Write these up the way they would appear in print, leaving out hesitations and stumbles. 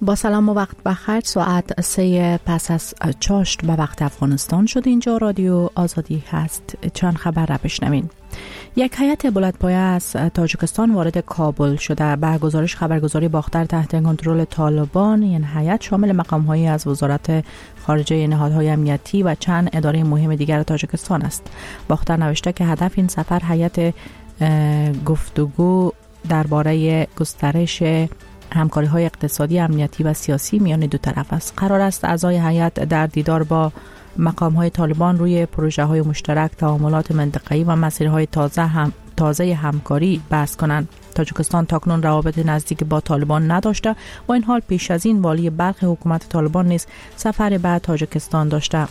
با سلام و وقت بخیر. ساعت 3 پس از چاشت به وقت افغانستان شد. اینجا رادیو آزادی هست. چند خبر را بشنوین. یک هیئت بلندپایه از تاجیکستان وارد کابل شده. به گزارش خبرگزاری باختر تحت کنترل طالبان، این هیئت شامل مقام‌هایی از وزارت خارجه، نهادهای امنیتی و چند اداره مهم دیگر تاجیکستان است. باختر نوشته که هدف این سفر هیئت گفتگو درباره گسترش همکاری‌های اقتصادی، امنیتی و سیاسی میان دو طرف است. قرار است اعضای هیئت در دیدار با مقام‌های طالبان روی پروژه‌های مشترک، تعاملات منطقه‌ای و مسیرهای تازه همکاری بحث کنند. تاجیکستان تاکنون روابط نزدیک با طالبان نداشته. با این حال پیش از این والی بلخ حکومت طالبان نیز سفر به تاجیکستان داشته.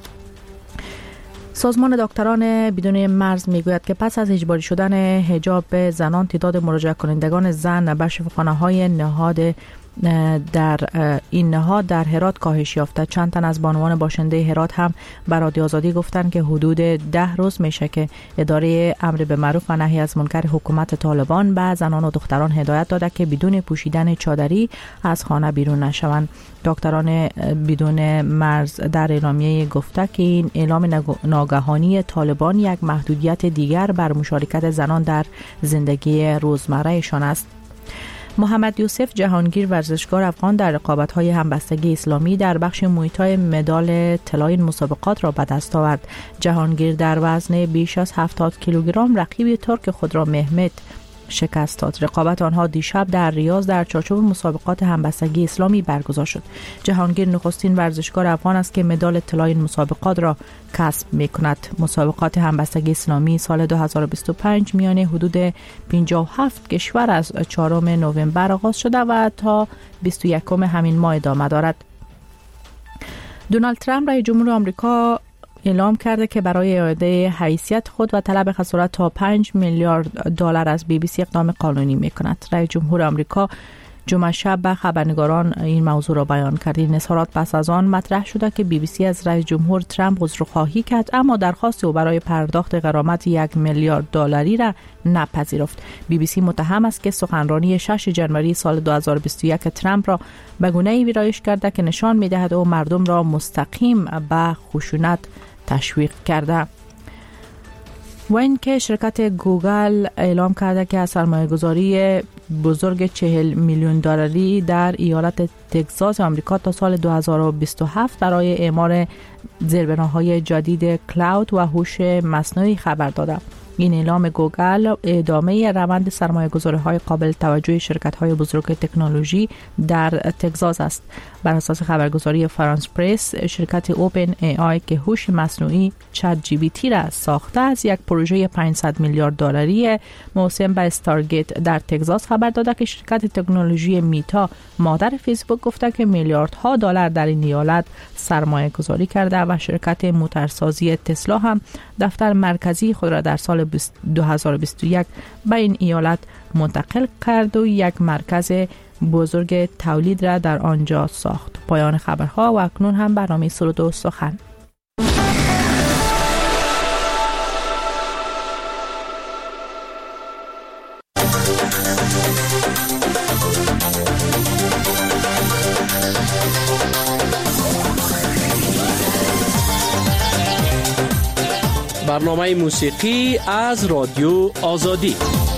سازمان دکتران بدون مرز میگوید که پس از اجباری شدن حجاب به زنان، تعداد مراجعه کنندگان زن به شفاخانه‌های نهاد در این نهاد در هرات کاهش یافته. چند تن از بانوان باشنده هرات هم به رادیو آزادی گفتند که حدود 10 روز میشه که اداره امر به معروف و نهی از منکر حکومت طالبان به زنان و دختران هدایت داده که بدون پوشیدن چادری از خانه بیرون نشوند. دکتران بدون مرز در اعلامیه گفته که این اعلام ناگهانی طالبان یک محدودیت دیگر بر مشارکت زنان در زندگی روزمرهشان است. محمد یوسف جهانگیر، ورزشکار افغان، در رقابت‌های همبستگی اسلامی در بخش موی‌تای مدال طلای مسابقات را به دست آورد. جهانگیر در وزن بیش از 70 کیلوگرم رقیب ترک خود را مهمت شکست داد. رقابت آنها دیشب در ریاض در چارچوب مسابقات همبستگی اسلامی برگزار شد. جهانگیر نخستین ورزشکار افغان است که مدال طلای مسابقات را کسب می‌کند. مسابقات همبستگی اسلامی سال 2025 میان حدود 57 کشور از 4 نوامبر آغاز شده و تا 21 همین ماه ادامه دارد. دونالد ترامپ رئیس جمهور آمریکا اعلام کرده که برای اعاده حیثیت خود و طلب خسارت تا 5 میلیارد دلار از بی بی سی اقدام قانونی می‌کند. رئیس جمهور آمریکا جمعه شب به خبرنگاران این موضوع را بیان کرد. این اظهارات پس از آن مطرح شده که بی بی سی از رئیس جمهور ترامپ عذرخواهی کرد، اما درخواست او برای پرداخت غرامت 1 میلیارد دلاری را نپذیرفت. بی بی سی متهم است که سخنرانی 6 جنوری سال 2021 ترامپ را به گونه‌ای ویرایش کرده که نشان می‌دهد او مردم را مستقیم به خشونت تشویق کرده. و این که شرکت گوگل اعلام کرده که از سرمایه‌گذاری بزرگ 40 میلیون دلاری در ایالت تگزاس آمریکا تا سال 2027 برای اعمار زیربناهای جدید کلاود و هوش مصنوعی خبر داده. این اعلام گوگل ادامه روند سرمایه‌گذاری‌های قابل توجه شرکت‌های بزرگ تکنولوژی در تگزاس است. بر اساس خبرگزاری فرانس پرس، شرکت اوپن ای آی که هوش مصنوعی چت جی پی تی را ساخته از یک پروژه 500 میلیارد دلاری موسوم به استارگیت در تگزاس خبر داده که شرکت تکنولوژی میتا مادر فیسبوک گفته که میلیاردها دلار در این ایالت سرمایه گذاری کرده و شرکت موتورسازی تسلا هم دفتر مرکزی خود را در سال 2021 به این ایالت منتقل کرد و یک مرکز بزرگ تولید را در آنجا ساخت. پایان خبرها و اکنون هم برنامه سرود و سخن. برنامه موسیقی از رادیو آزادی.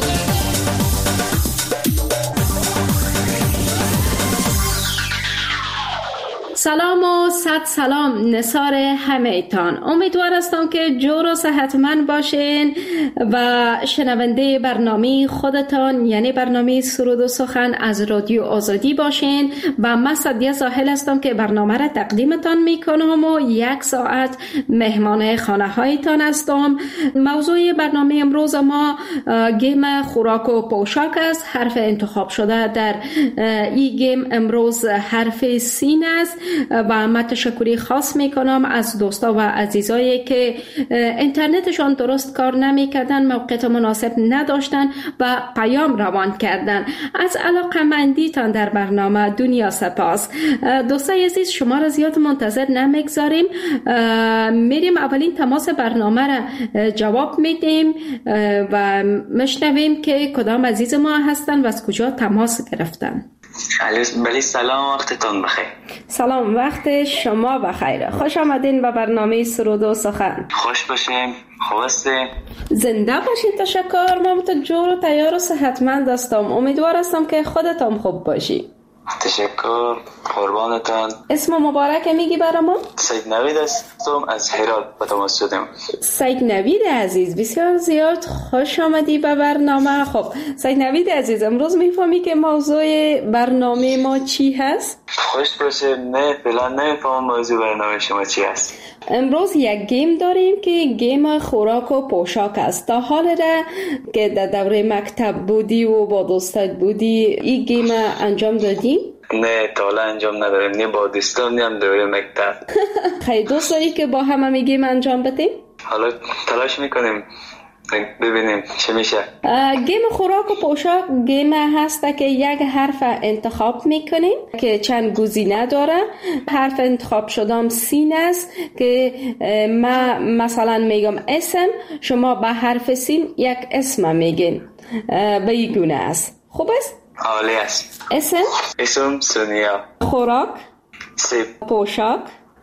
سلام و صد سلام نثار همه ایتان. امیدوار هستم که جور و صحتمند باشین و شنونده برنامه خودتان، یعنی برنامه سرود و سخن از رادیو آزادی باشین. و من صدیه زاهل هستم که برنامه را تقدیمتان میکنم و 1 ساعت مهمان خانه هایتان هستم. موضوع برنامه امروز ما گیم خوراک و پوشاک است. حرف انتخاب شده در این گیم امروز حرف سین است و من تشکری خاص میکنم از دوستا و عزیزایی که اینترنتشان درست کار نمیکردن، موقعیت مناسب نداشتن و پیام روان کردن. از علاقه‌مندیتان در برنامه دنیا سپاس. دوستای عزیز، شما را زیاد منتظر نمیگذاریم، میریم اولین تماس برنامه را جواب میدیم و مشنویم که کدام عزیز ما هستن و از کجا تماس گرفتن. بله سلام، وقتتون بخیر. سلام، وقت شما بخیر. خوش آمدین به برنامه سرود و سخن. خوش باشیم. خواسته زنده باشین. تشکر. ما جور و تیار و صحتمند هستم. امیدوار هستم که خودتان خوب باشی. تشکر، قربانتان. اسم مبارک میگی برامون؟ سید نوید هستم، از هرات به تماس شدم. سید نوید عزیز، بسیار زیاد خوش آمدی به برنامه. خب سید نوید عزیز، امروز میفهمی که موضوع برنامه ما چی هست؟ خوش باشه. نه فعلا نمیفهمم موضوع برنامه شما چی هست. امروز یک گیم داریم که گیم خوراک و پوشاک است. تا حال را که در دوره مکتب بودی و با دوستت بودی این گیم انجام دادی؟ نه تا حالا انجام نداریم، نه با دوستان نه هم دوره مکتب. خیلی دوست داری که با هم گیم انجام بدیم؟ حالا تلاش میکنیم ببینیم چه میشه. گیم خوراک و پوشاک گیم هست که یک حرف انتخاب میکنیم که چند گزینه داره. حرف انتخاب شدم سین است که ما مثلا میگم اسم، شما به حرف سین یک اسم میگین. به این گونه است. خوب است؟ عالی است. اسم سونیا. خوراک سیب. پوشاک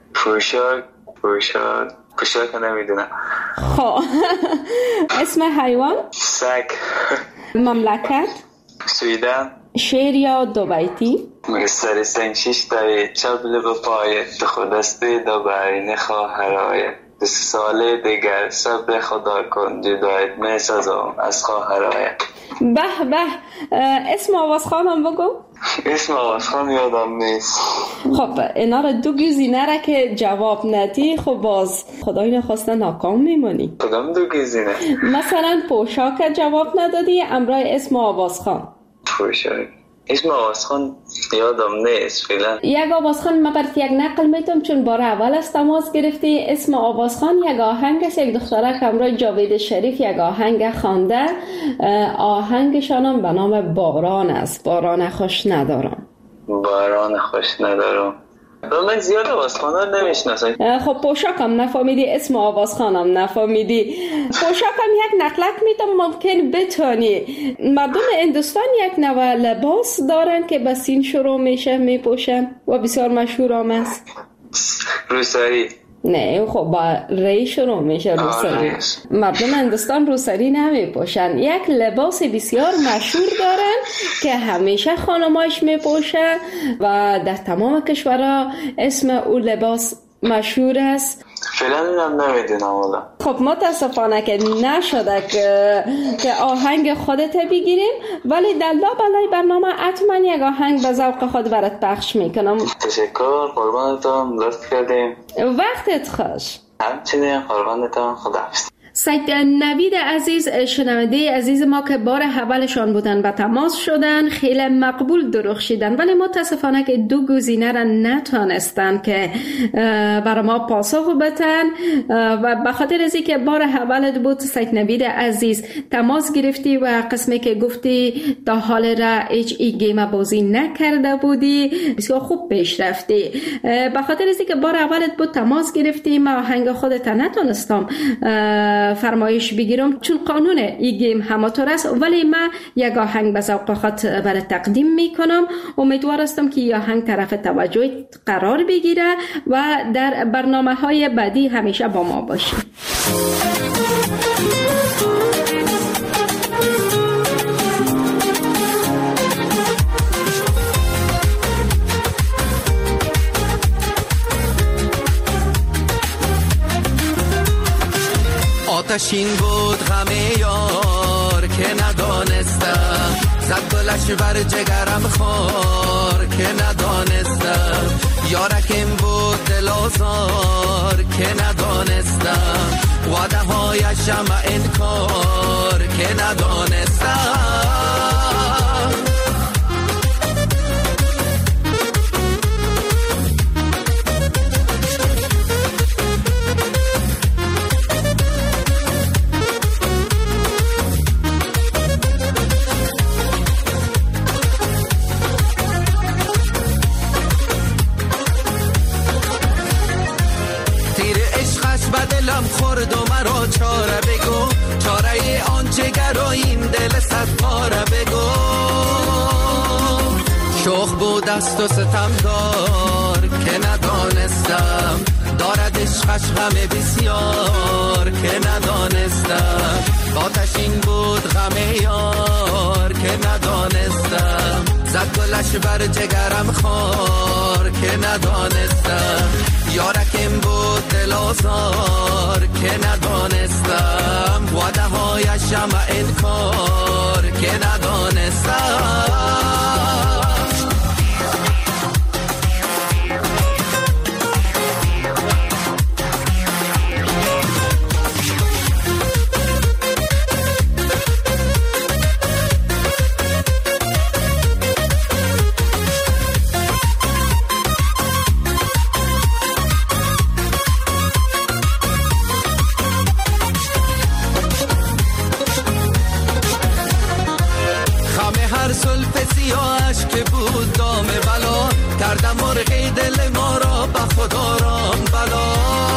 نمیدونم. خب اسم حیوان سگ. مملکت سویدن. شعر یا دو بیتی؟ سر سنگ شش تایی چبل به پای تو خودسته دو برین خواهر آید 2 سال دیگر صبر خدا کن جدایت می سازم از خواهر آید. به به. اسم آوازخانم بگو. اسم آوازخان یادم نیست. خب اینا را دو گزینه را که جواب ندی خب باز خدای نخواسته ناکام میمونی. کدام دو گزینه؟ مثلا پوشاک جواب ندادی، امرای اسم آوازخان. پوشاک اسم آوازخان یادم نیست فعلا. یک آوازخان من برات یک نقل میتونم چون بار اول از تماس گرفتی. اسم آوازخان یک آهنگ است. یک دختره که امروز جاوید شریف یک آهنگ خوانده. آهنگشانم به نام باران است. باران خوش ندارم. من زیاد آوازخانه نمیشناسم. خب پوشاکم نفهمیدی، اسم آوازخانم نفهمیدی. پوشاکم یک نقلک میتونم ممکن بتونی. مردم هندوستان یک نوع لباس دارن که به سین شروع میشه میپوشن و بسیار مشهور هم است. روسری. نه خب با ری شروع میشه روسری. مردم هندوستان روسری نمیپوشن. یک لباس بسیار مشهور دارن که همیشه خانمایش میپوشن و در تمام کشورها اسم اون لباس مشهور است. فعلا هم نمیدونم والا. خب متاسفانه که نشده که آهنگ خودت بگیریم، ولی در لابلای برنامه حتما یک آهنگ به ذوق خود برات پخش میکنم. تشکر، قربانتون، لطف کردیم. وقتت خوش. همچنین قربانتون، خداحافظ. سید نوید عزیز، شنونده عزیز ما که بار اولشان بودن و تماس شدن، خیلی مقبول درخشیدن، ولی متاسفانه که دو گزینه را نتونستن که برای ما پاسخ بدن و به خاطر از اینکه بار اولت بود سید نوید عزیز تماس گرفتی و قسمی که گفتی تا حال را هیچ ای گیم بازی نکرده بودی بسیار خوب پیش رفتی. به خاطر از اینکه بار اولت بود تماس گرفتی، ما آهنگ خودت نتونستم فرمایش بگیرم چون قانون این گیم هماتور است، ولی من یک آهنگ به ذوق خود برای تقدیم میکنم. امیدوار هستم که این آهنگ طرف توجه قرار بگیره و در برنامه های بعدی همیشه با ما باشی. آتشین بود غم یار که ندانستم، زد گلش بر جگرم خار که ندانستم، یارکم بود دل آزار که ندانستم، وعده هایشم انکار که ندانستم. دلم خورد و مرا چاره بگو، چاره آن جگر و این دل صد پاره بگو. شوخ دست و ستمگار که ندانستم دارد عشقش غم بسیار که ندانستم آتشین بود غم یار که ندانستم زد گلش بر جگرم خار که ندانستم یارکم بود دل آزار که ندانستم وعده هایش هم انکار که ندانستم که بود دام بلا کردم مرغی دل ما را به خدا رام بلا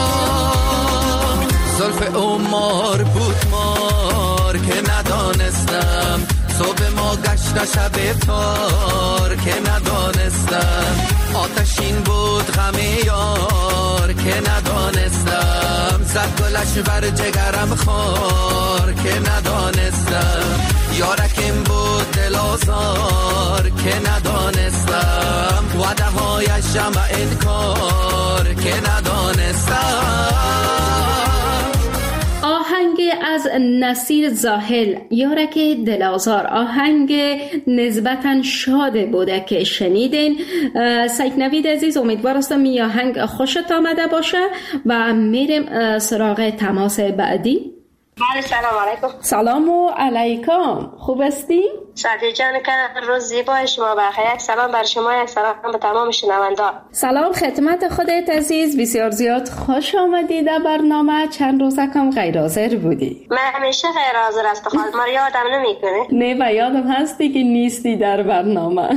زلف عمر بود مار که ندانستم صبح ما گشت شب تار که ندانستم آتشین بود غم یار که ندانستم زد گلش بر جگرم خار که ندانستم یارکم بود دل آزار که ندانستم وعده هایش هم انکار که ندانستم. آهنگ از نصیر زاهل یارک دل آزار، آهنگ نسبتاً شاد بوده که شنیدین. سید نوید عزیز، امیدوار هستم این آهنگ خوشت آمده باشه و میریم سراغ تماس بعدی. بله، سلام علیکم. سلام علیکم، خوب هستی؟ سعدی جان که روز زیبای شما بخیر. یک سلام بر شما، یک سلام به تمام شنوندگان. سلام خدمت خودت عزیز، بسیار زیاد خوش آمدی در برنامه. چند روزه کم غیر حاضر بودی. من همیشه غیر حاضر هستم، ما یادم نمیکنه. نه و یادم هستی که نیستی در برنامه.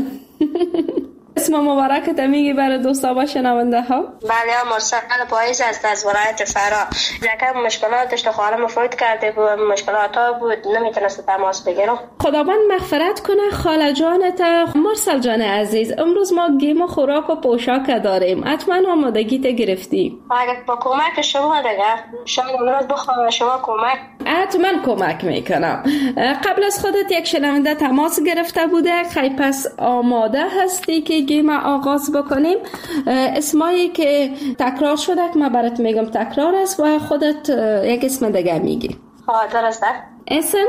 اسم مبارکت میگی برای دوستا و شنونده ها؟ بله، مرسل پاییز است از ولایت فرا. یکم مشکلات داشت، خالم فوت کرده بود، مشکلات ها بود، نمیتونست تماس بگیرم. خداوند مغفرت کنه خاله جانت. مرسل جان عزیز، امروز ما گیم و خوراک و پوشاک داریم، حتما آمادگیت گرفتی؟ اگر با کمک شما دیگه شاید امروز بخوام شما کمک. حتما کمک میکنم. قبل از خودت یک شنونده تماس گرفته بوده، خیلی پس آماده هستی که گیم آغاز بکنیم؟ اسمایی که تکرار شده که من برات میگم تکرار است و خودت یک اسم دیگه میگی. درسته. اسم؟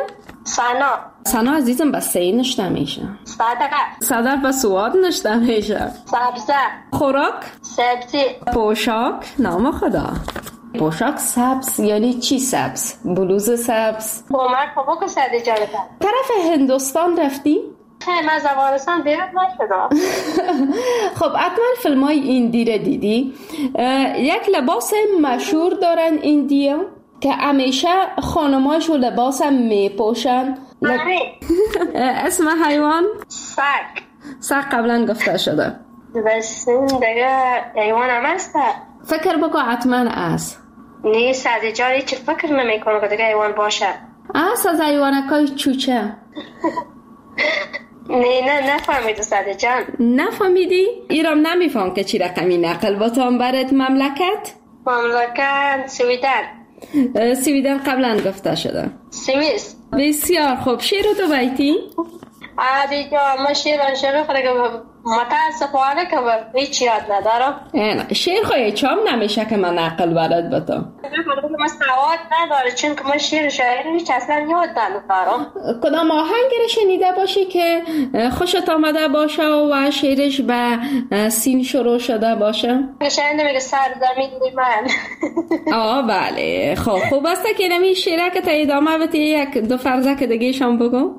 سنا عزیزم بس سه نشته میشه. صدق و سواد نشته میشه. سبزه. خوراک؟ سبزی. پوشاک؟ نام خدا. پوشاک سبز یعنی چی سبز؟ بلوز سبز؟ کمک بکن سعدی جان. طرف هندوستان رفتی؟ من از افغانستان بیرون نشدم. خب حتما فیلم های ایندی را دیدی. یک لباس مشهور دارن ایندیا که همیشه خانماشو لباس هم میپوشن. اسم حیوان؟ سگ قبلا گفته شده. بس دیگه حیوان هم هست. فکر بکن حتما است. نه سعدی جان هیچ فکر نمی کنم که دیگه حیوان باشه. از حیوانکای چوچه. نه نفهمیدی سعدی جان. نفهمیدی؟ ایرام نمیفهم که چی رقمی نقل با تام برد. مملکت سویدن قبلا گفته شده. سوئیس. بسیار خوب. شعر رو تو بیتی؟ عادی جان من شعر خودم متاسفانه که هیچ یاد ندارم. شعر خواهی چام نمیشه که من نقل برد با تو. من سواد نداره چون که من شعر شاعری هیچ اصلا یاد ندارم. کدام آهنگ رو شنیده باشی که خوشت آمده باشه و شعرش به سین شروع شده باشه؟ شاید میگه سرزمین من. بله. خب خوب است که نمی شعره که تا ادامه بتی یک دو فرزه که دیگه شام بگو.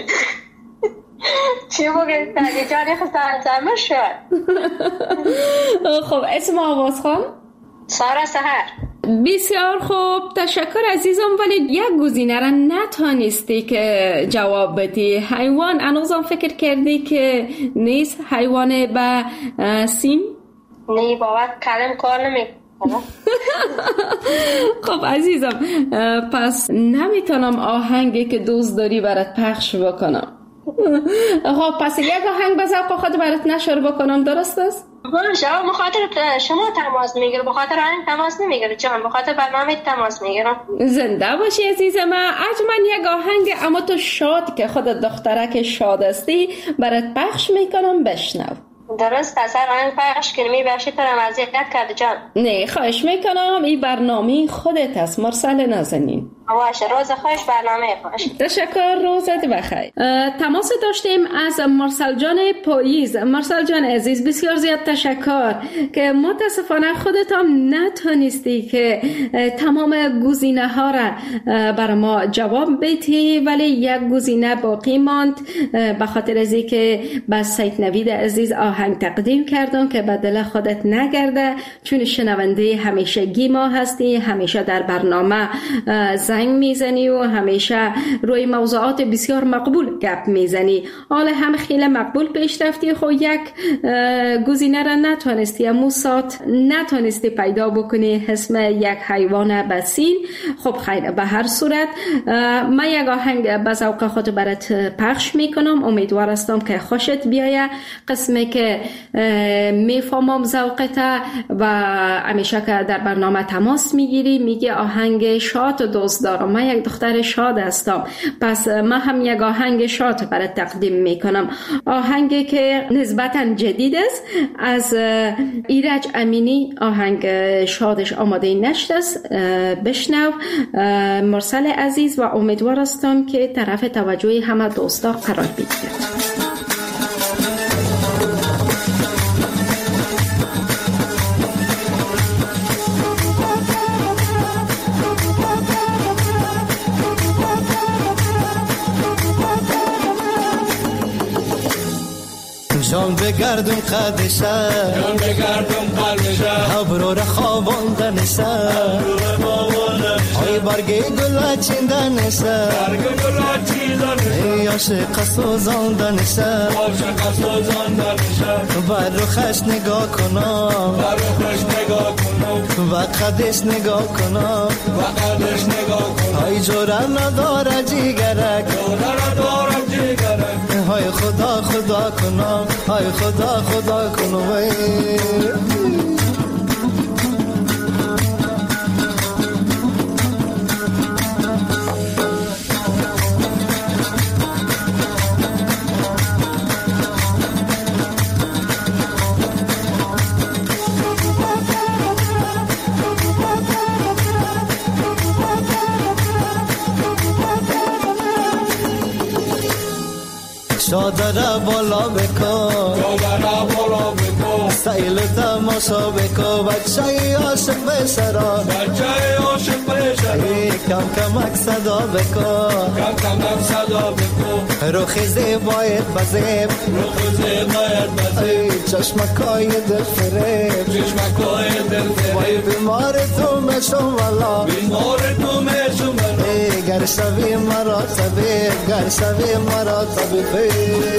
چی بگه سعدی جانی سرزمین شد. خب اسم آواز خان؟ سارا سحر. بسیار خوب، تشکر عزیزم. ولی یک گزینه را نتانستی که جواب بدی. حیوان هنوزم فکر کردی که نیست حیوان به سین؟ نه بابا کلم کار نمی. خب عزیزم، پس نمیتونم آهنگی که دوست داری برات پخش بکنم. خب پس یک آهنگ به ذوق خود برات نشر بکنم، درست است؟ شما بخاطر شما تماس میگیره، بخاطر آهنگ تماس نمیگیره جان، بخاطر برنامه تماس میگیرم. زنده باشی عزیز من. اجمن یک آهنگ اما تو شاد که خودت دخترک شاد استی برات پخش میکنم، بشنو. درست است، آهنگ پخش کنی بخشی ترم اذیت کرد جان. نه خواهش میکنم، این برنامه خودت است مرسل نازنین. باشه، روز خوش، برنامه خوش. تشکر، روزت بخیر. تماس داشتیم از مرسل جان پاییز. مرسل جان عزیز بسیار زیاد تشکر که متاسفانه خودت هم نتونستی که تمام گزینه ها را بر ما جواب بدی، ولی یک گزینه باقی ماند به خاطر از اینکه با سید نوید عزیز آهنگ تقدیم کردم که به دل خودت نگرده، چون شنونده همیشگی ما هستی، همیشه در برنامه زنگ میزنی و همیشه روی موضوعات بسیار مقبول گپ میزنی. حالا هم خیلی مقبول پیش رفتی، خب یک گزینه را نتونستی، امو ساعت نتونستی پیدا بکنی اسم یک حیوان بسین. خب خیر، به هر صورت من یک آهنگ به ذوق خود برات پخش میکنم، امیدوار هستم که خوشت بیایه. قسمی که میفهمم ذوقت و همیشه که در برنامه تماس میگیری میگی آهنگ شاد و دوست دارم، من یک دختر شاد هستم، پس من هم یک آهنگ شاد برات تقدیم میکنم. آهنگی که نسبتا جدید است از ایرج امینی، آهنگ شادش آماده نشت است. بشنو مرسل عزیز و امیدوار هستم که طرف توجه همه دوستا قرار بگیره. جان بگردم قدشه، جان بگردم قلبشه، ابرو را خواباندنشه، ای برگی گل چیندنشه، برگی گل چیندنشه، عاشق سوزاندنشه، عاشق سوزاندنشه، بر روخش نگاه کنم، بر روخش نگاه کنم، و قدش نگاه کنم، و قدش نگاه کنم، ای جوره نداره جیگرک، جوره نداره جیگرک، های خدا خدا کنم، های خدا خدا کنم. شادره بالا بکن، شادره بالا بکن، سیل تماشا بکن، بچه عاشق بشرا، بچه عاشق بشرا، کم کمک صدا بکن، کم کمک صدا بکن، روخ زیبایت بزیب، روخ زیبایت بزیب، چشمکای دل فریب، چشمکای دل فریب، بیمار تو مشم والا، بیمار تو مشم والا، گر شوی مرا طبیب، گر شوی مرا طبیب.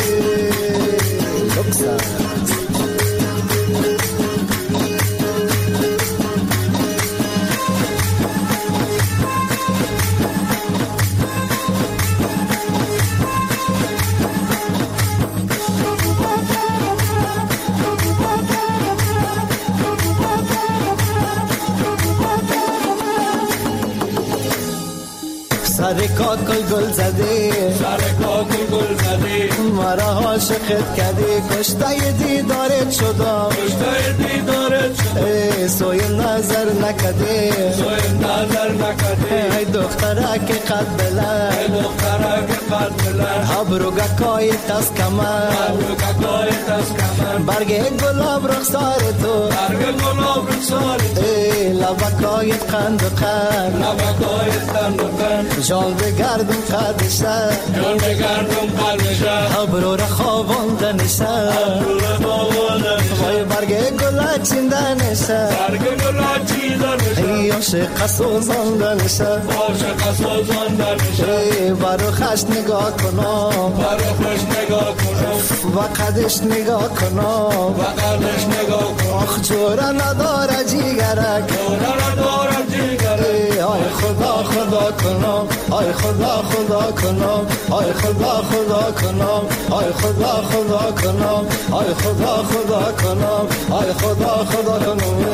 سر کاکل گل زدی، سر کاکل گل زدی، مرا عاشقت کردی، کشته دیدارت شدم، کشته دیدارت شدم، سوی نظر نکدی، سوی نظر نکدی، ای دختره که قد بلند، ای دختره که قد بلند، ابرو گکای تست کمر، ابرو گکای تست کمر، برگ گلاب رخسار تو، برگ گلاب رخسار تو، لبکایت قند و قند، لبکایت قند و قند، جان بگردم قدشه، جان بگردم قلبشه، ابرو را خواباندنشه، ابرو را خواباندنشه، وای برگ گل چیندنشه، برگ گل چیندنشه، ای عاشق سوزاندنشه، عاشق سوزاندنشه، برو خش نگاه کنم، برو خش نگاه کنم، و قدش نگاه کنم، و قدش نگاه کنم، آخ جوره نداره جیگرک، جوره نداره جیگرک، آی خدا خدا کنم، آی خدا خدا کنم، آی خدا خدا کنم، آی خدا خدا کنم، آی خدا خدا کنم، آی خدا خدا کنم.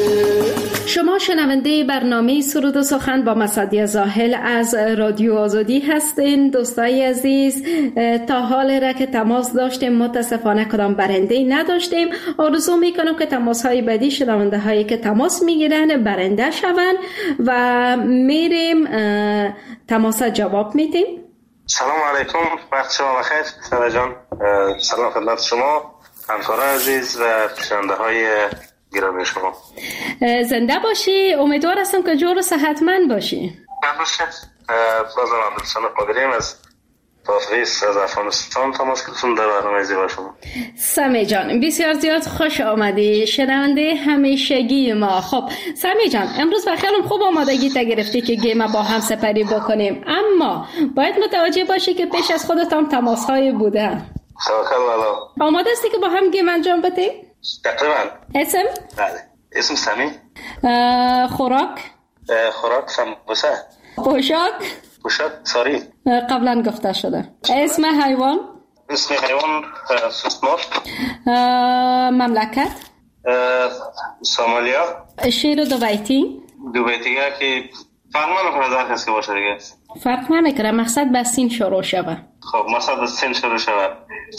شما شنونده برنامه سرود و سخن با مسعدی زاهل از رادیو آزادی هستین. دوستای عزیز، تا حال را که تماس داشتیم متاسفانه کدام برنده نداشتیم. آرزو میکنم که تماس های بعدی شنونده هایی که تماس میگیرن برنده شون و میریم تماس جواب میدیم. سلام علیکم، وقت شما بخیر سارا جان. سلام خدمت شما همکاران عزیز و شنونده های گرامی شما. زنده باشی، امیدوار هستم که جور و صحتمند باشی. بازم عبدالحسن قادریم از تافریس از افغانستان تماس گرفتم در برنامه زیبا شما. سمی جان بسیار زیاد خوش آمدی، شنونده همیشگی ما. خب سمی جان، امروز بخیرم خوب آمادگی تا گرفتی که گیم با هم سپری بکنیم، اما باید متوجه باشی که پیش از خودت هم تماس های بوده. توکل والا. آماده هستی که با هم گیم انجام بدیم؟ تقریبا. اسم؟ بله. اسم سمی. خوراک؟ خوراک سمبوسه. پوشاک ساری. قبلا گفته شده. اسم حیوان؟ اسم حیوان سوسمار. مملکت؟ سومالیا. شعر دو بیتی که فرق نمیکنه در کسی باشه دیگه. فرق نمیکنه، مقصد به سین شروع شود. خب مقصد به سین شروع شود.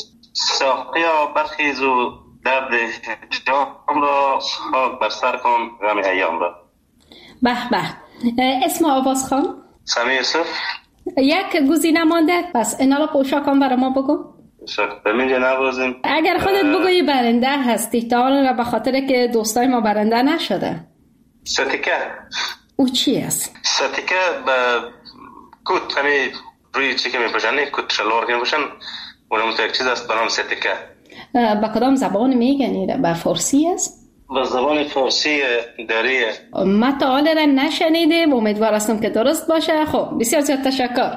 ساقیا برخیز و درد جام را خاک بر سر کن غم ایام را. به به. اسم آواز خان؟ سمی یوسف. یک گزینه مانده، پس اینا را پوشاکان برای ما بگو. بمینجا نبازیم. اگر خودت بگویی برنده هستی، تا حالا به خاطر که دوستای ما برنده نشده. ستیکه. او چی است؟ ستیکه به کت، همین روی چی که میپوشن، کت شلوار که میپوشن، اونم تو یک چیز است به نام ستیکه. با کدام زبان میگنی؟ به فارسی است؟ به زبان فارسی دریه. ما تا حالا را نشنیدیم، امیدوار هستم که درست باشه. خب بسیار زیاد تشکر.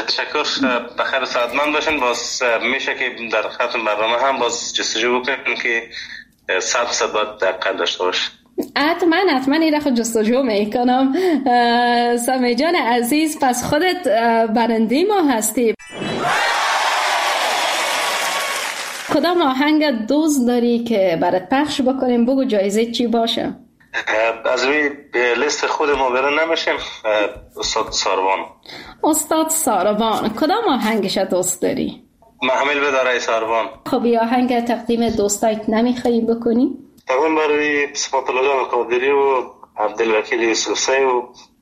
بخیر سعادتمند باشین. باز میشه که در ختم برنامه هم باز جستجو بکنیم که 100% باید دقت داشته باشه. حتما این خود جستجو میکنم. سمی جان عزیز، پس خودت برنده ما هستی. کدام آهنگ دوست داری که برات پخش بکنیم؟ بگو جایزه چی باشه. از روی لیست خود ما برن نمیشیم. استاد ساروان. کدام آهنگش دوست داری؟ محمل بداره ساروان. خب این آهنگ تقدیم دوستایت نمیخوایی بکنی؟ تقدیم برای صفات الله جان قادری و عبدالوکیل یوسفزی و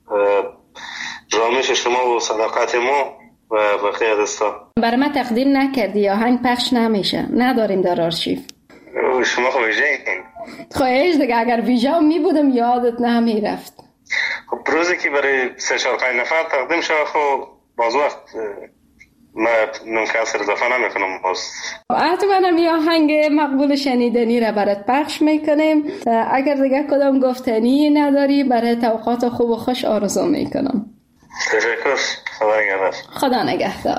رامش شما و صداقت ما و بقیه دوستان. برای ما تقدیم نکردی، آهنگ پخش نمیشه، نداریم در آرشیو. شما خب ویژه این خواهش دیگه، اگر ویژه می بودم یادت نمیرفت. خب روزی که برای 3-4-5 نفر تقدیم شد، خب باز وقت ما نمکسر اضافه نمیکنم. باز حتما می آهنگ مقبول شنیدنی را برات پخش میکنیم. اگر دیگه کدام گفتنی نداری، برای توقعات خوب و خوش آرزو میکنم. تشکر. خدا نگهدار.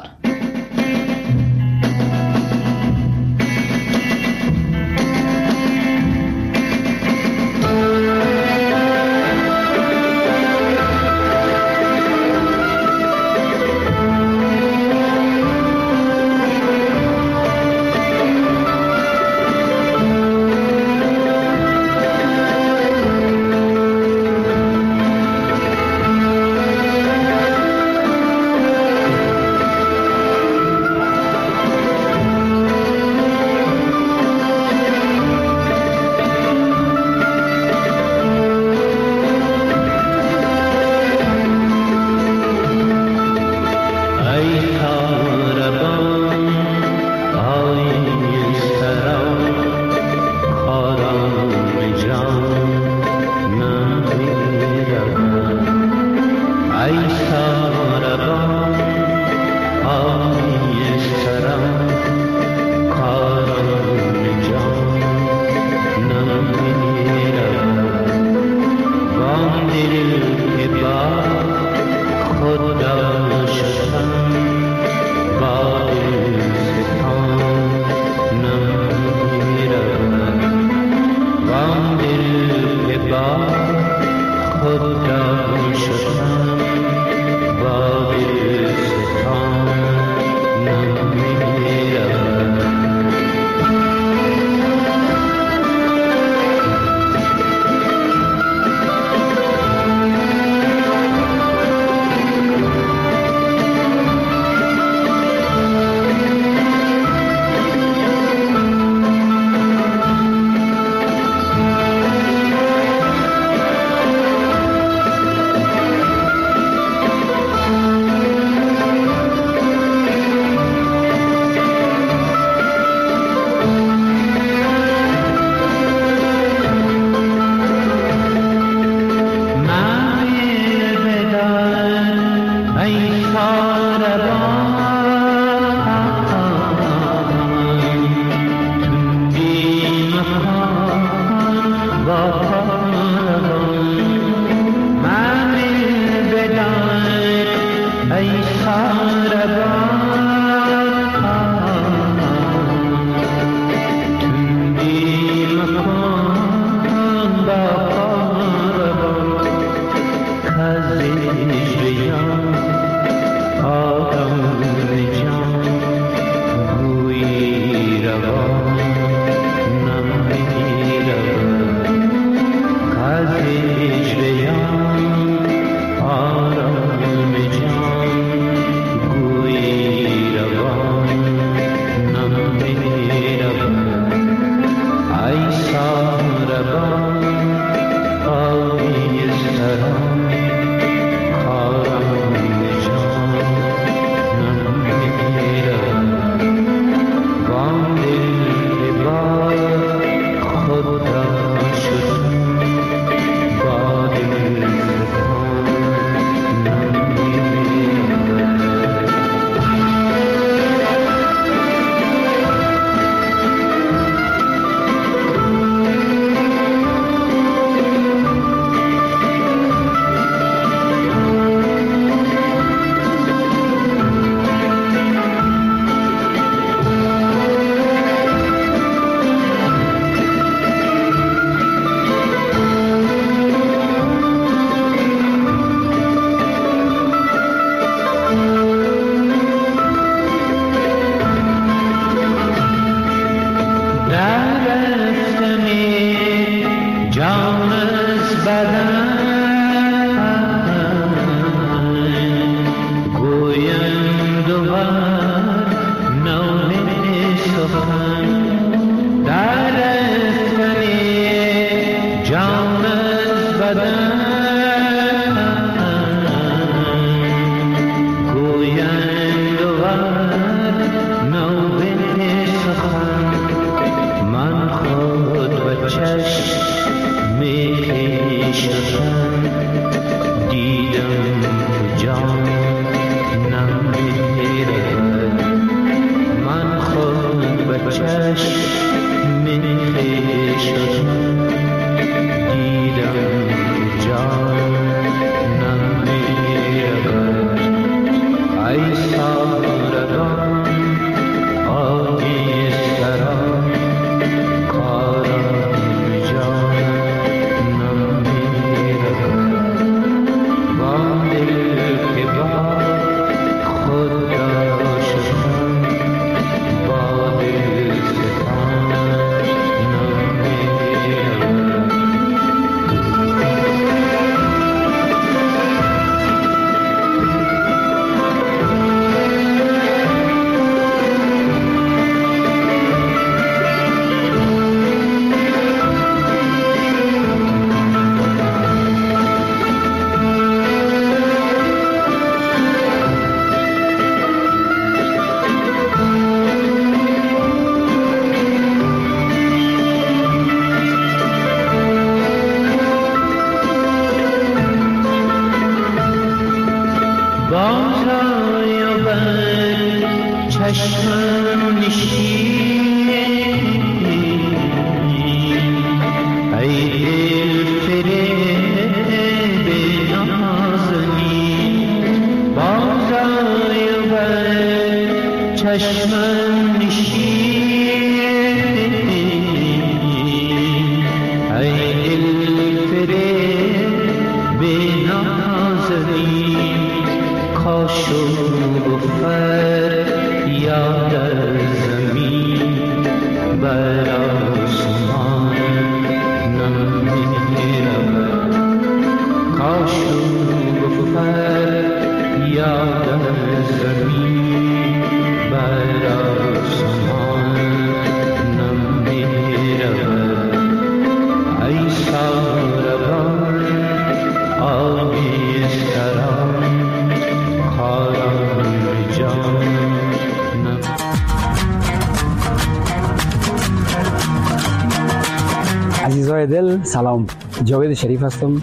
عزیزای دل سلام، جاوید شریف هستم.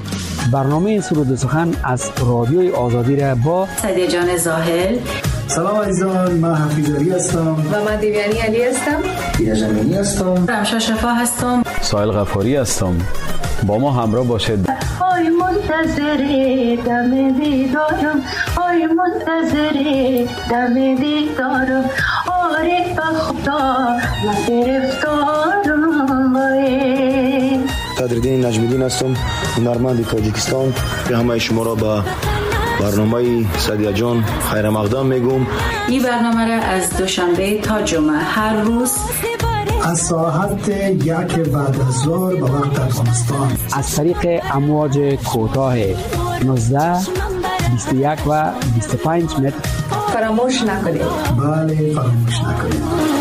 برنامه سرود سخن از رادیوی آزادی را با سعدیه جان زاهل. سلام عزیزان، من حفیظ علی هستم و من دیویانی علی هستم. دینا جمیلی هستم. رمشا شفا هستم. سایل غفاری هستم. با ما همراه باشید. آی منتظر دم دیدارم، آی منتظر دم دیدارم، آره به خدا من گرفتارم. قدردین نجمیدین هستم، هنرمند تاجیکستان. همه شما را به برنامه سعدیه جان خیر مقدم میگم. این برنامه را از دوشنبه تا جمعه هر روز از ساعت 1 بعد از ظهر به وقت افغانستان از طریق امواج کوتاه 19 21 و 25 متر فراموش نکنید. بله فراموش نکنید.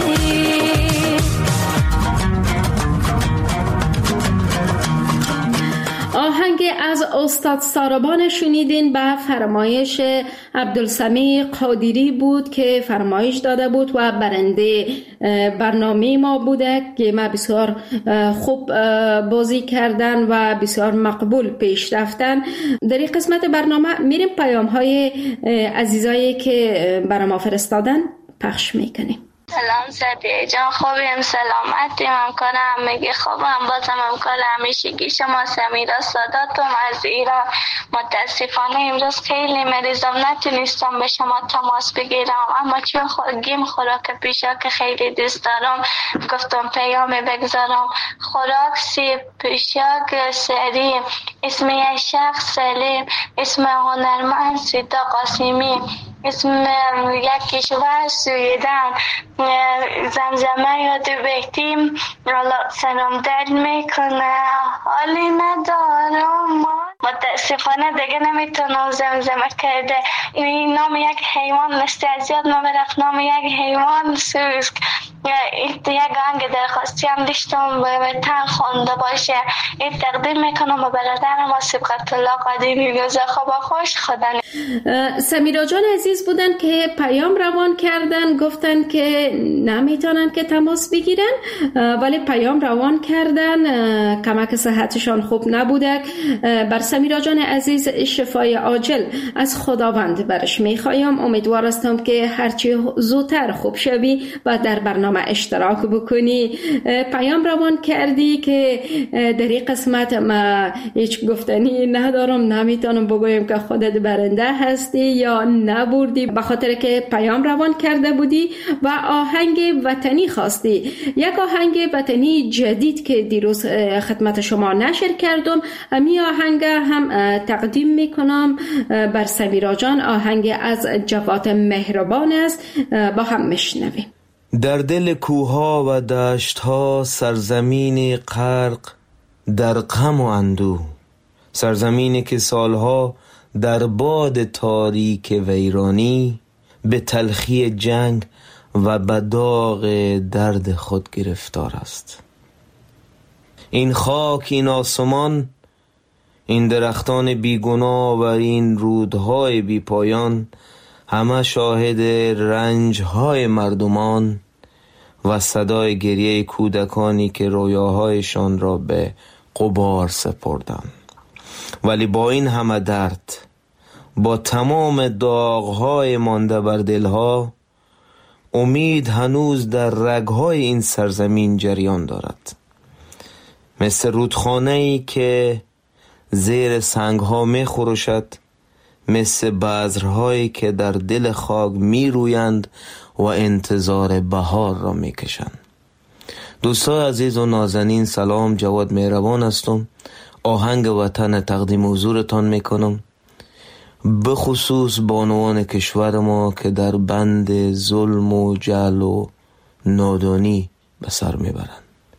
آهنگ از استاد ساربان شنیدین به فرمایش عبدالسمیع قادری بود که فرمایش داده بود و برنده برنامه ما بوده که ما بسیار خوب بازی کردن و بسیار مقبول پیش رفتن. در این قسمت برنامه میریم پیام های عزیزایی که برای ما فرستادن پخش میکنیم. سلام سعدیه جان، خوبیم؟ سلامتی؟ همکارم میگه خوبم. بازم همکار همیشگی شما سمیرا ساداتم از ایران. متاسفانه امروز خیلی مریضم، نتونستم به شما تماس بگیرم، اما چون گیم خوراک پیشا که خیلی دوست دارم گفتم پیام بگذارم. خوراک سیب پیشاک سری، اسم یک شخص سلیم، اسم هنرمند سیتا قاسمی، اسم یک کشور سویدن، زمزمه یاد بهتیم سلام درد میکنه حالی ندارم. متاسفانه دیگه نمیتونم زمزمه کرده. این نام یک حیوان مثل از یاد ما برفت، نام یک حیوان سوسک. یک آهنگ درخواستی هم داشتم به تن خونده باشه. این تقدیم میکنم به برادرم و سبقت الله قدیمی. بیوزه خواب خوش خدا. سمیرا جان عزیز بودن که پیام روان کردن، گفتن که نمیتونن که تماس بگیرن ولی پیام روان کردن. کمک صحتشان خوب نبوده. بر سمیرا جان عزیز شفای عاجل از خداوند برش میخوایم. امیدوار هستم که هرچی زودتر خوب شوی و در برنامه اشتراک بکنی. پیام روان کردی که در این قسمت ما هیچ گفتنی ندارم، نمیتونم بگویم که خودت برنده هستی یا نبردی، به خاطر که پیام روان کرده بودی و آهنگ وطنی خواستی. یک آهنگ وطنی جدید که دیروز خدمت شما نشر کردم، امی آهنگ هم تقدیم میکنم بر سمیرا جان. آهنگ از جواد مهربان است، با هم میشنویم. در دل کوها و دشتها سرزمین غرق در غم و اندوه، سرزمینی که سالها در باد تاریک ویرانی به تلخی جنگ و به داغ درد خود گرفتار است. این خاک، این آسمان، این درختان بیگناه و این رودهای بی پایان همه شاهد رنجهای مردمان و صدای گریه کودکانی که رویاهایشان را به غبار سپردند. ولی با این همه درد، با تمام داغهای مانده بر دلها، امید هنوز در رگهای این سرزمین جریان دارد. مثل رودخانه‌ای که زیر سنگها می خروشد، مثل بذرهایی که در دل خاک می رویند و انتظار بهار را می کشند. دوستان عزیز و نازنین، سلام، جواد مهربان هستم. آهنگ وطن تقدیم حضورتان می کنم، به خصوص بانوان کشور ما که در بند ظلم و جهل و نادانی به سر می برند.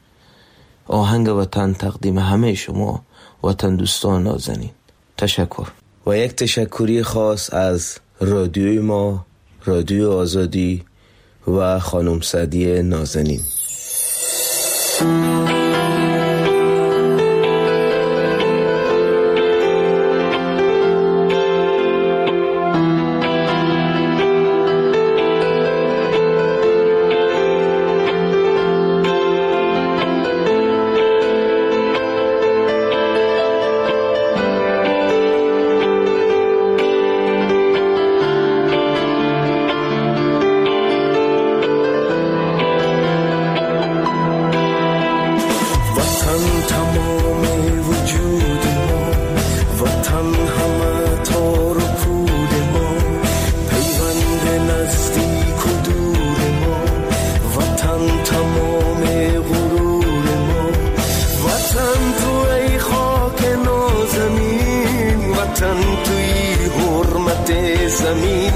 آهنگ وطن تقدیم همه شما وطن دوستان نازنین. تشکر. و یک تشکری خاص از رادیوی ما، رادیو آزادی و خانم سعدیه نازنین. زمین،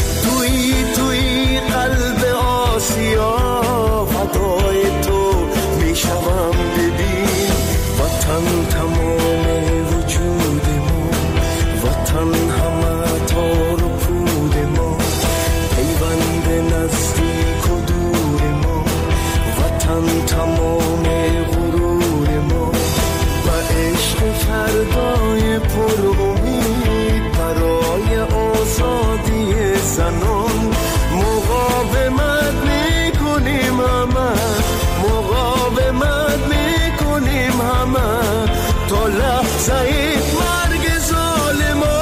توی قلب آسیا فدای تو میشوم ببین. وطن تمام وجود ما، وطن همه تار و پود ما، پیوند نزدیک و دور ما، وطن تمام غرور ما و عشق فردای پر امید برای آزادی زنان. مقاومت میکنیم همه، مقاومت میکنیم همه تا لحظه مرگ ظالمان.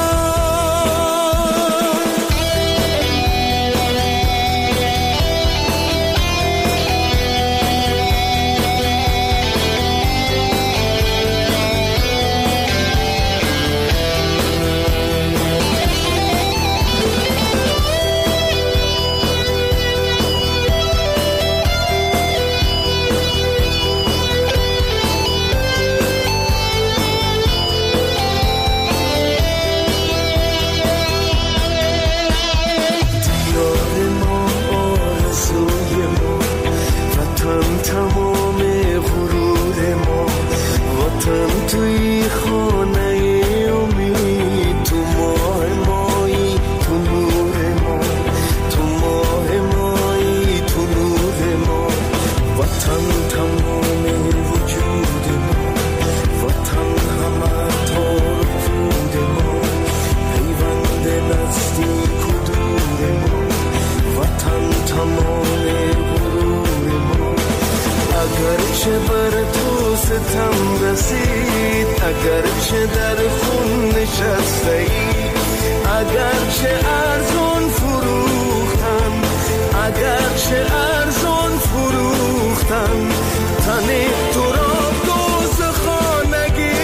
اگرچه در خون نشسته ای، اگرچه ارزون فروختن، اگرچه ارزون فروختن تن تو را دوزخانگی،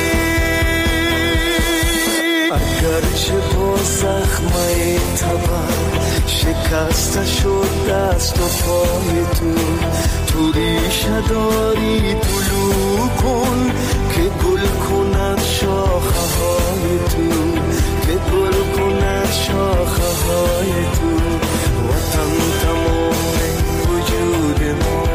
اگرچه با زخمه تبر شکسته شد دست و پای تو ریشه داری طلوع کن که گل کند شاخه های تو، که گل کند شاخه های تو. وطن تمام وجود ما.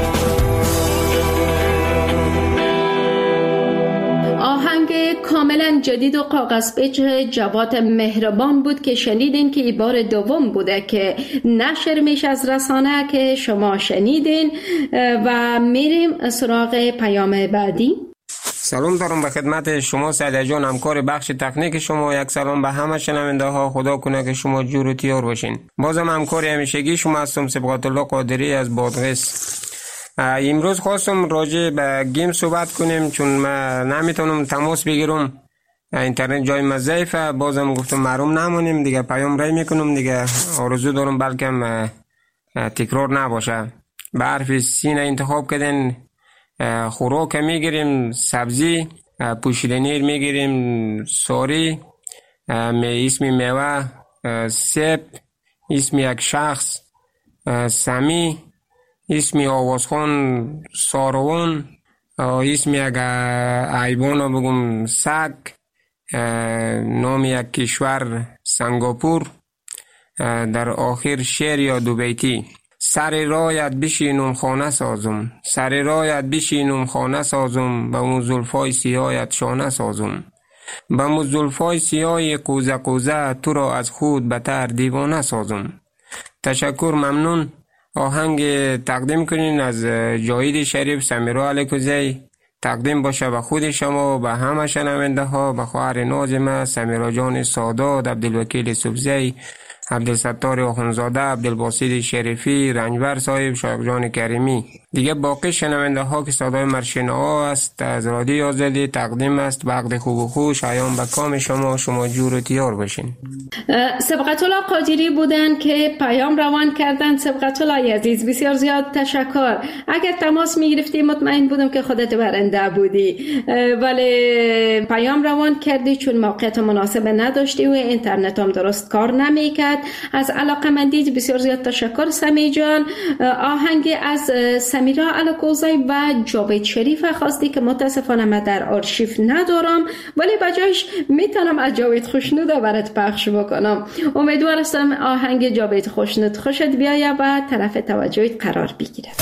آهنگ کاملا جدید و کاغذ پیچ جواد مهربان بود که شنیدین که این بار دوم بوده که نشر میشه از رسانه که شما شنیدین و میریم سراغ پیام بعدی. سلام دارم به خدمت شما سعید جان، همکار بخش تکنیک شما. یک سلام به همه شنونده ها، خدا کنه که شما جور و تیار باشین. بازم همکار همیشگی شما هستم، سبقت الله قادری از بادغیس. امروز خواستم راجع به گیم صحبت کنیم چون من نمیتونم تماس بگیرم، اینترنت جای ما ضعیفه. بازم گفتم محروم نمونیم دیگه، پیام رای میکنم دیگه. آرزو دارم بلکم تکرار نباشه. به حرف سین انتخاب کردن. خوراک میگیریم سبزی، پوشیدنی میگیریم ساری، اسم میوه سیب، اسم یک شخص سمی، اسم آوازخون ساروان، اسم یک حیوان بگم سگ، نام یک کشور سنگاپور، در آخر شعر یا دو بیتی. سر رایت بشینم خانه سازم، سر رایت بشینم خانه سازم، به اون زلفای سیاهت شانه سازم، به اون زلفای سیاه قوزه قوزه تو را از خود بتر دیوانه سازم. تشکر، ممنون. آهنگ تقدیم کنین از جاید شریف سمیرا علیکوزی، تقدیم باشه به خود شما و به همه شنونده ها، به خواهر نازم سمیرا جان سادات، عبدالوکیل سبزی، عبدالستار آخونزاده، عبدالباسط شریفی، رنجبر صاحب، شایق جان کریمی. دیگه باقی شنونده ها که صدای مرشنه ها است از رادیوی آزادی تقدیم است. وقت خوب و خوش ایام به کام شما جور و تیار باشین. سبقت الله قادری بودن که پیام روان کردن. سبقت الله عزیز بسیار زیاد تشکر. اگر تماس میگرفتی مطمئن بودم که خودت برنده بودی، ولی پیام روان کردی چون موقعیت مناسب نداشتی و اینترنت هم درست کار نمیکرد. باشد. از علاقمندی بسیار زیاد تشکر سمی جان. آهنگ از سمیرا الکوزی و جاوید شریف خواستی که متاسفانه من در آرشیو ندارم، ولی بجایش میتونم از جاوید خوشنود برات پخش بکنم. امیدوار هستم آهنگ جاوید خوشنود خوشت بیاید و طرف توجهت قرار بگیرد.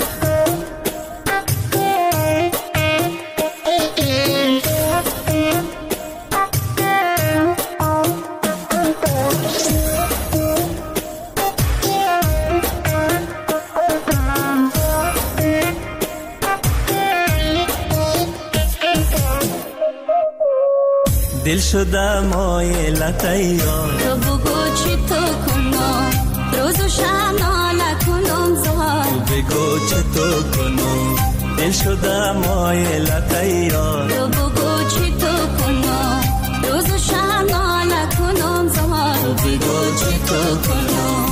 دل شده مایلت یار تو بگو چی تو کنم روز و شب ناله کنم زار تو بگو چی تو کنم دل شده مایلت یار تو بگو چی تو کنم روز و شب ناله کنم زار تو بگو چی تو کنم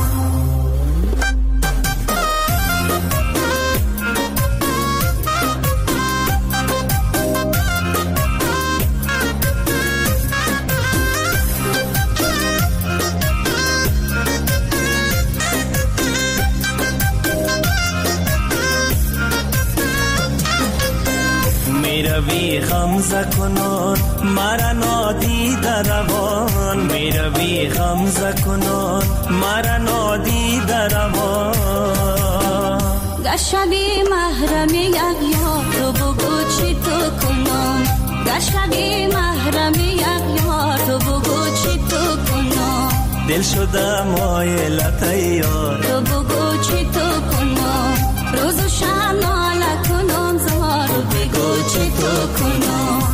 میروی خمزه کنان مرا نادیده روان میروی خمزه کنان مرا نادیده روان گشبی محرم یک یار تو بگو چی تو کنم گشبی محرم یک یار تو بگو چی تو کنم دل شده مایلت یار تو بگو چی تو کنم روز و شب ناله کنم زار تو بگو چی تو کنم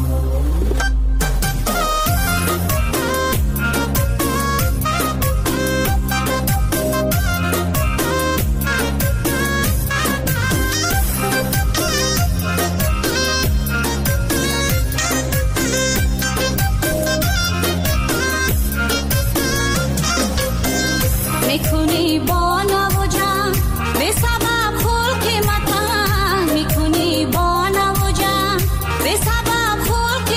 میکنی با نو جان به سبب خلق متن میکنی با نو جان به سبب خلق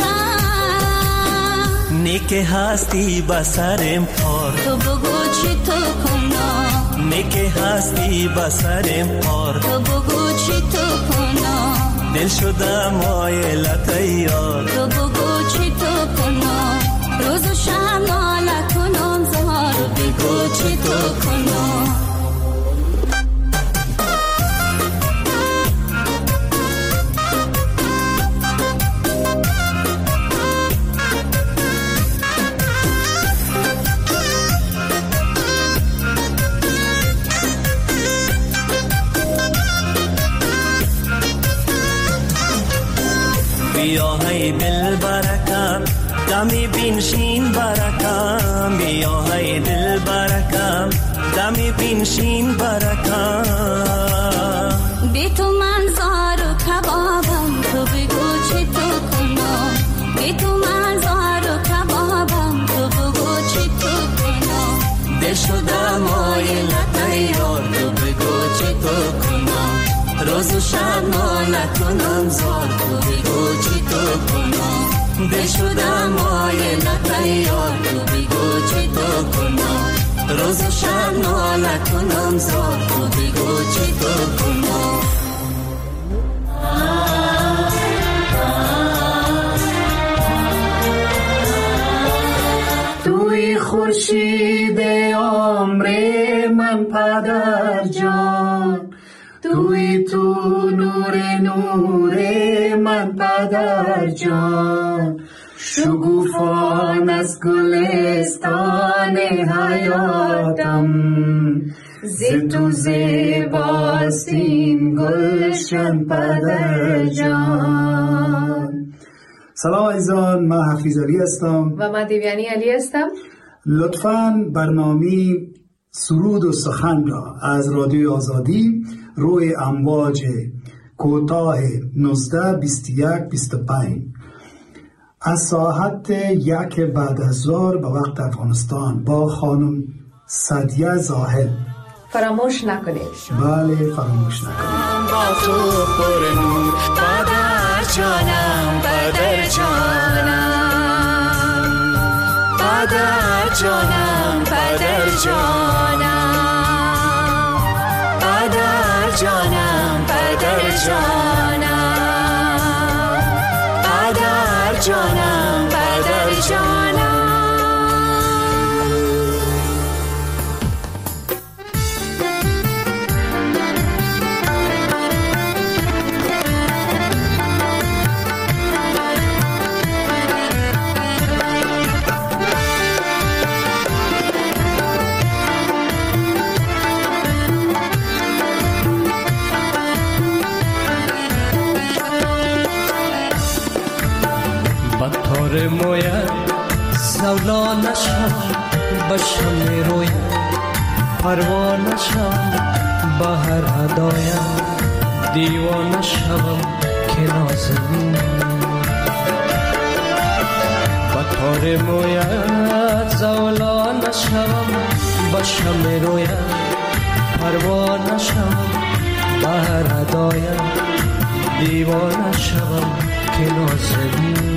متن نیک هستی بسرم پار تو بگو چی تو کنم نیک هستی بسرم پار تو بگو چی تو کنم دل شده مایلت یار تو بگو چی تو کنم روز و شب ناله کنم زار تو بگو چی تو کنم بیا های دل برکم دمی بینشین برکم بیا های دل برکم دمی بینشین برکم بی تو من زار و کبابم تو بگو چی تو کنم بی تو من زار و کبابم تو بگو چی تو کنم دل شده مایلت یار تو بگو چی تو کنم روز و شب ناله کنم زار تو بگو چی تو کنم دل شده مایلت یار تو بگو چی تو کنم روز و شب ناله کنم زار تو بگو چی تو کنم توی خورشید عمر من پدر جان توی تو نور من پدر جان شگوفان از گلستان حیاتم ز تو زیباست این گلشن پدر جان. سلام عزیزان، من حفیظ علی هستم و من دیویانی علی هستم. لطفاً برنامه سرود و سخن را از رادیوی آزادی روی امواج کوتاه 19 21 25 از ساعت 1 بعد از ظهر به وقت افغانستان با خانم سعدیه زاهد فراموش نکنید. بله فراموش نکنید. با تو پر نور پدر جانم پدر جانم پدر جانم پدر جانم پدر جانم پدر جانم پدر جانم پدر جانم. بطور مویت زولا نشم بشم رویت پروا نشم بهر هدایم دیوانه شوم که نازنین. بطور مویت زولا نشم بشم رویت پروا نشم بهر هدایم دیوانه شوم که نازنین.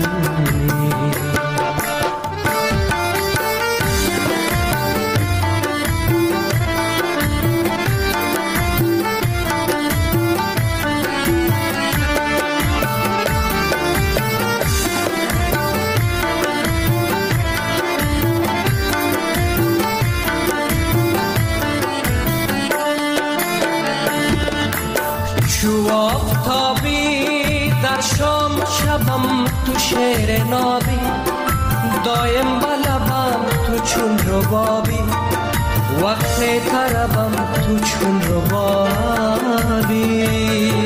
چو آفتابی در شام شبم تو شعر نابی دایم بلبم تو چون ربابی وقت طربم تو چون ربابی.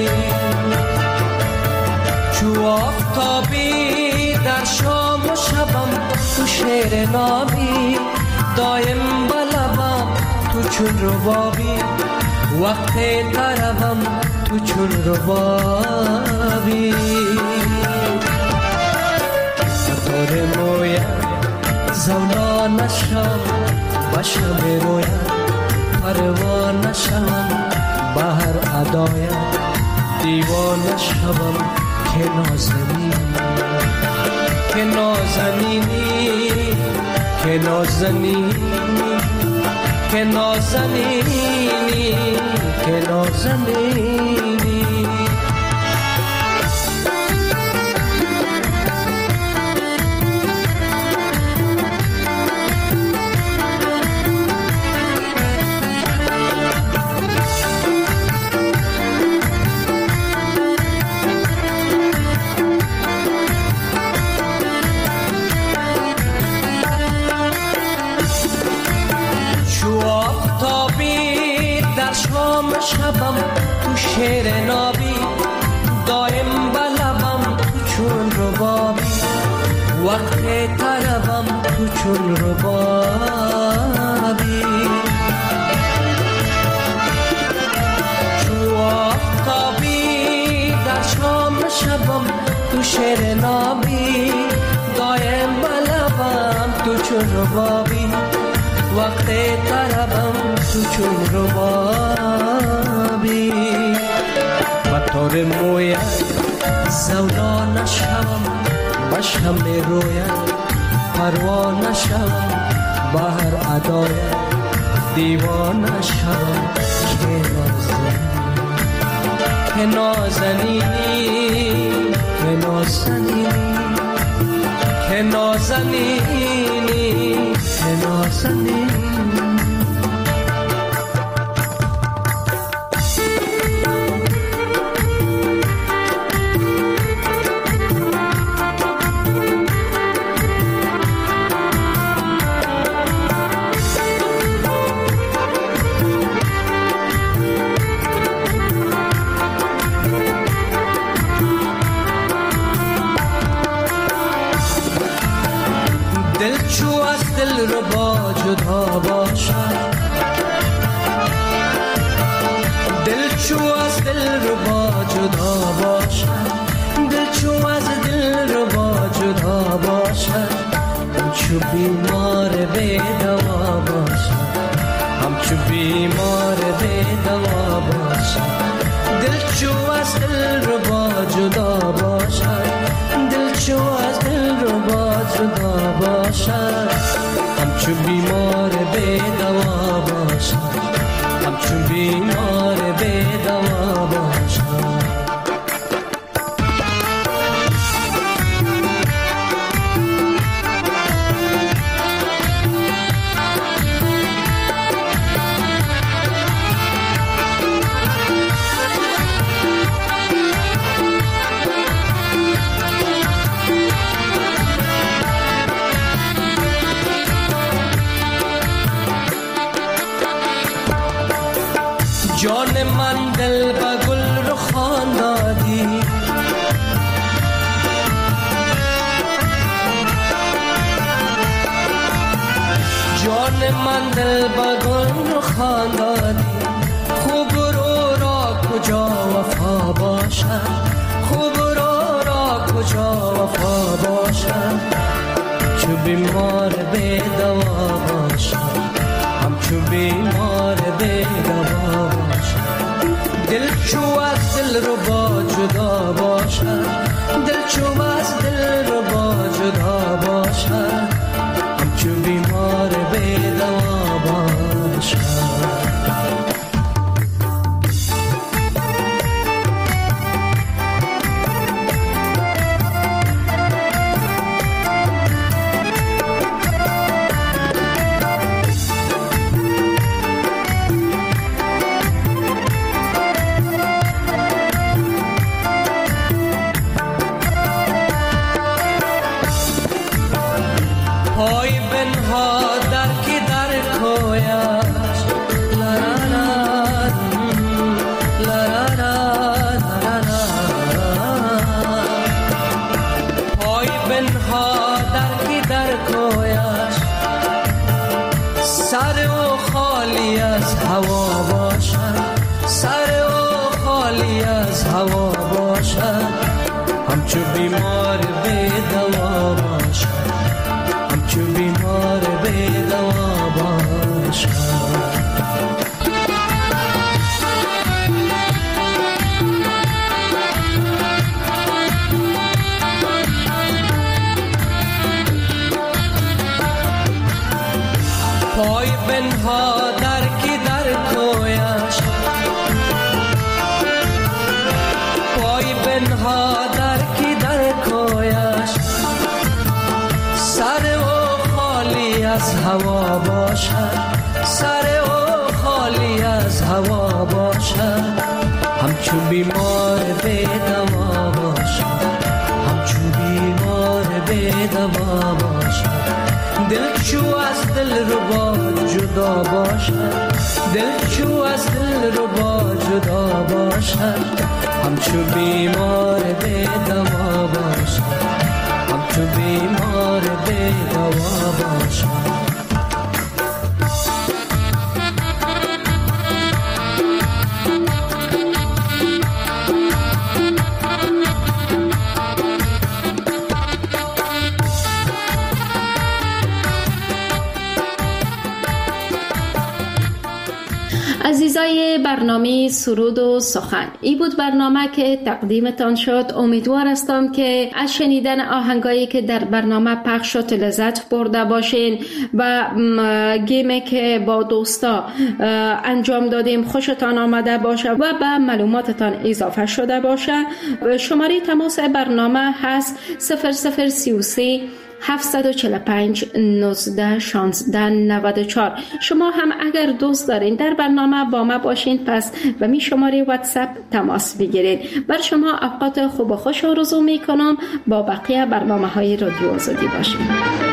چو آفتابی در شام شبم تو شعر نابی دایم بلبم تو چون ربابی وقت طربم تو چون ربابی. بطور مویت زولا نشم بشم رویت پروا نشم بهر ادایت دیوانه شوم که نازنین. که نازنینی که نازنینی که نازنینی که نازنینی. شبم تو شعر نابی دایم بلبم تو چون ربابی وقت طربم تو چون ربابی. چو آفتابی در شام شبم تو شعر نابی دایم بلبم تو چون ربابی وقت طربم تو چون ربابی. بطور مویت زولا نشم بشم رویت پروا نشم بهر ادایت دیوانه شوم که نازنینی که نازنینی که نازنینی که نازنینی. دل چو از دل ربا جدا باشد دل چو از دل ربا جدا باشد دل چو از دل ربا جدا باشد همچو بیمار به دوا باشد همچو بیمار به دوا باشد دل چو از دل ربا جدا باشد دل چو از دل ربا جدا باشد همچون بیمار به دوا باشم، همچون بیمار به دوا باشم. جان من دل به گل رو خواندادی، جان من دل به گل رو خواندادی. خوب رو را کجا وفا باشد، خوب رو را کجا وفا باشد. چو بیمار به دوا باشد، همچو بیمار به دوا باشد. دل چو از دل رو با جدا باشد، دل چو از دل رو با جدا باشد. همچو بیمار به دوا باشد. پای بنها در کی در کویش، لرانا لرانا. پای بنها در کی در کویش، سر او خالی از هوا باشد، سر او خالی از هوا باشد. همچو بیمار به دوا باشد، همچو بیمار به دوا باشد. پای بنها در کی در کویش، پای بنها در کی در کویش. سر او خالی از هوا باشد، سر او خالی از هوا باشد. همچو بیمار به دوا باشد، همچو بیمار به دوا باشد. دل چو از دل رو با جدا باشد، دل چو از دل رو با جدا باشد. همچو بیمار به دوا باشد، همچو بیمار به دوا باشد. عزیزای برنامه سرود و سخن، این بود برنامه که تقدیمتان شد. امیدوار هستم که از شنیدن آهنگایی که در برنامه پخش شد لذت برده باشین و گیمی که با دوستا انجام دادیم خوشتان آمده باشه و به معلوماتتان اضافه شده باشه. شماره تماس برنامه هست 0033 745 19 16 94. شما هم اگر دوست دارین در برنامه با ما باشین، پس به می شماره واتساپ تماس بگیرید. بر شما اوقات خوب و خوش آرزو می کنم. با بقیه برنامه های رادیو آزادی باشین.